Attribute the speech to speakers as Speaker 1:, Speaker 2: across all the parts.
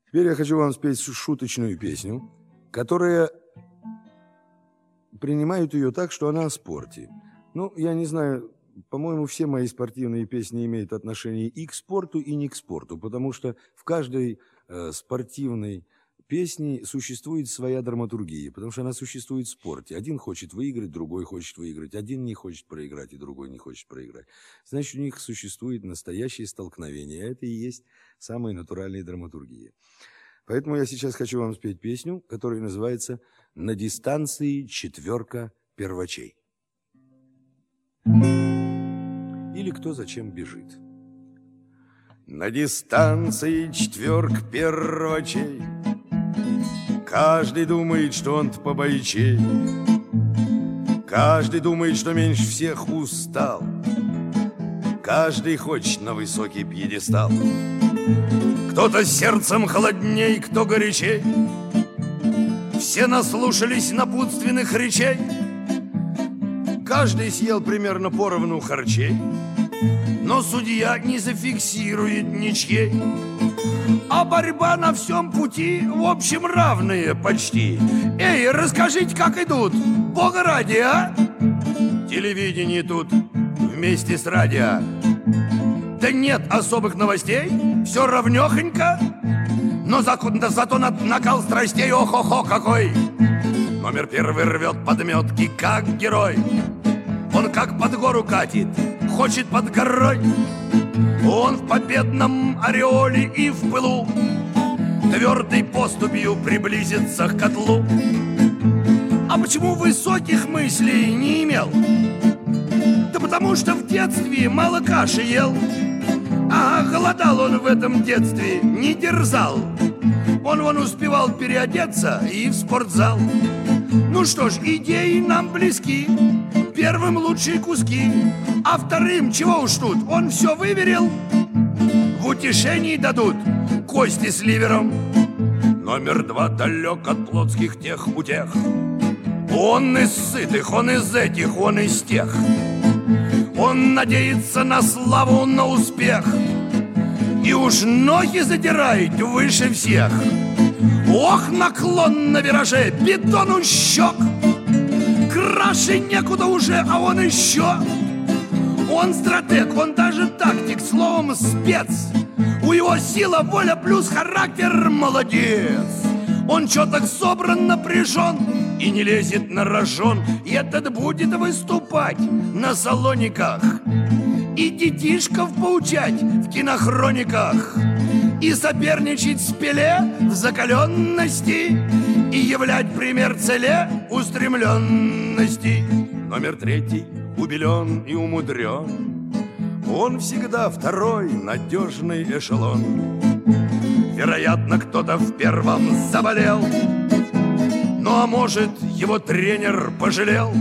Speaker 1: Теперь я хочу вам спеть шуточную песню, которая принимают ее так, что она о спорте. Ну, я не знаю, по-моему, все мои спортивные песни имеют отношение и к спорту, и не к спорту, потому что в каждой спортивной песне существует своя драматургия, потому что она существует в спорте. Один хочет выиграть, другой хочет выиграть. Один не хочет проиграть, и другой не хочет проиграть. Значит, у них существует настоящее столкновение. А это и есть самая натуральная драматургия. Поэтому я сейчас хочу вам спеть песню, которая называется «На дистанции четверка первачей». Или «Кто зачем бежит». На дистанции четверка первачей, каждый думает, что он-то побойчей, каждый думает, что меньше всех устал, каждый хочет на высокий пьедестал. Кто-то сердцем холодней, кто горячей, все наслушались напутственных речей, каждый съел примерно поровну харчей, но судья не зафиксирует ничьей. А борьба на всем пути, в общем, равные почти. Эй, расскажите, как идут, бога ради, а? Телевидение тут вместе с радио. Да нет особых новостей, все равнёхонько. Но зато накал страстей, ох-охо какой. Номер первый рвет подметки, как герой. Он как под гору катит, хочет под горой. Он в победном ореоле и в пылу твердой поступью приблизится к котлу. А почему высоких мыслей не имел? Да потому что в детстве мало каши ел. А голодал он в этом детстве, не дерзал. Он успевал переодеться и в спортзал. Ну что ж, идеи нам близки. Первым лучшие куски, а вторым чего уж тут, он все выверил. В утешении дадут кости с ливером. Номер два далек от плотских тех утех. Он из сытых, он из этих, он из тех. Он надеется на славу, на успех, и уж ноги задирает выше всех. Ох, наклон на вираже, бетон у щек. Краше некуда уже, а он еще. Он стратег, он даже тактик, словом спец. У его сила, воля плюс характер, молодец. Он чёток собран, напряжен и не лезет на рожон. И этот будет выступать на салониках и детишков поучать в кинохрониках, и соперничать с Пеле в закаленности, и являть пример целеустремленности. Номер третий убелен и умудрен. Он всегда второй надежный эшелон. Вероятно, кто-то в первом заболел. Ну а может, его тренер пожалел,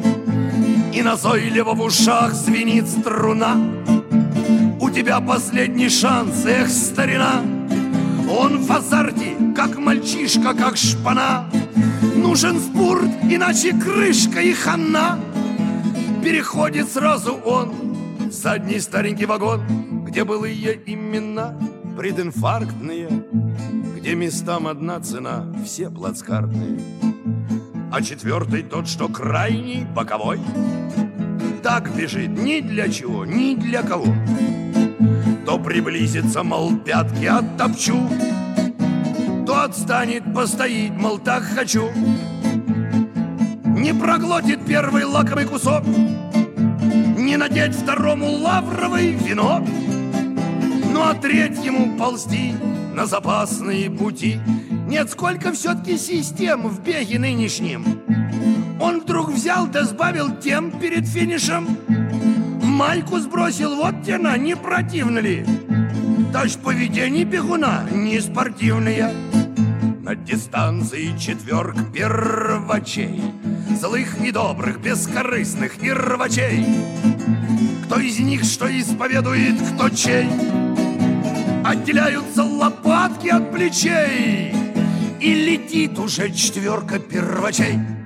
Speaker 1: и назойливо в ушах звенит струна. У тебя последний шанс, эх, старина. Он в азарте, как мальчишка, как шпана. Нужен спорт, иначе крышка и хана. Переходит сразу он в задний старенький вагон, где былые имена прединфарктные, где местам одна цена, все плацкартные. А четвертый тот, что крайний, боковой, так бежит ни для чего, ни для кого. То приблизится, мол, пятки оттопчу, то отстанет, постоит, мол, так хочу. Не проглотит первый лакомый кусок, не надеть второму лавровый венок. Ну а третьему ползти на запасные пути. Нет, сколько все-таки систем в беге нынешнем. Он вдруг взял да сбавил темп перед финишем. Майку сбросил, вот тяна, не противно ли? Даже поведение бегуна не спортивное. На дистанции четверка первачей, злых и добрых, бескорыстных и рвачей. Кто из них что исповедует, кто чей. Отделяются лопатки от плечей, и летит уже четверка первачей.